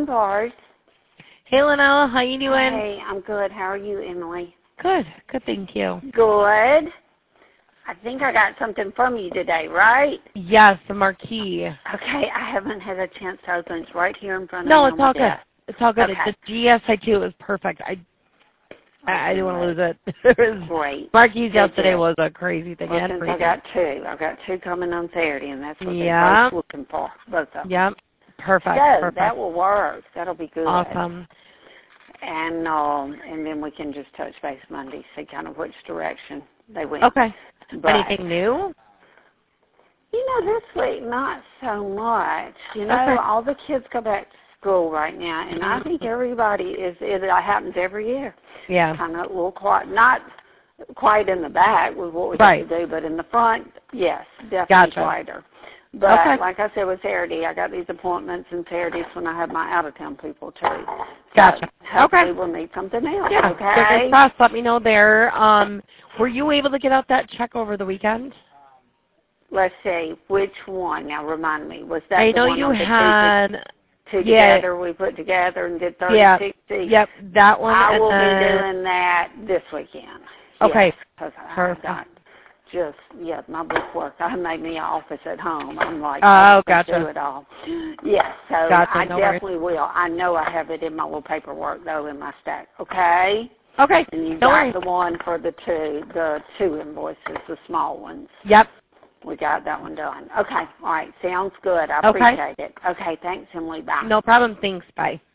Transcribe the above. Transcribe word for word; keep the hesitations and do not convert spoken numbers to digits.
Bars. Hey, Lynella, how you doing? Hey, I'm good. How are you, Emily? Good. Good, thank you. Good. I think I got something from you today, right? Yes, the marquee. Okay, I haven't had a chance to open it. It's right here in front of no, me. No, it's all good. It's all good. Okay. The G S I two is perfect. I I, I didn't want to lose it. it was, Great. Marquees Good yesterday deal. was a crazy thing. Well, I, since I got two. I've got two coming on Saturday, and that's what yeah. they're both looking for, both of them. Yep. Perfect. So, perfect. that will work. That'll be good. Awesome. And um, and then we can just touch base Monday, see kind of which direction they went. Okay. But, anything new? You know, this week, not so much. You know, okay. all the kids go back to school right now, and I think everybody is, it happens every year. Yeah. Kind of a little quiet, not quite in the back with what we right. have to do, but in the front, yes, definitely gotcha. quieter. But okay. like I said with Saturday, I got these appointments, and Saturday's when I have my out-of-town people, too. So gotcha. hopefully okay. we'll need something else, yeah. okay? Fingers crossed, let me know there. Um, were you able to get out that check over the weekend? Let's see, which one? Now remind me. Was that I the know one you on the had two, two yeah. together we put together and did thirty, yeah. sixty? Yep, that one. I will and be then... doing that this weekend. Okay. Because Perfect. I got just, yeah, my bookwork. I made me an office at home. I'm like, oh, I gotcha. do it all. Yes, so gotcha. I no definitely worries. will. I know I have it in my little paperwork, though, in my stack. Okay? Okay. And you no got worries. the one for the two, the two invoices, the small ones. Yep. We got that one done. Okay. All right. Sounds good. I okay. appreciate it. Okay. Thanks, Emily. Bye. No problem. Thanks. Bye.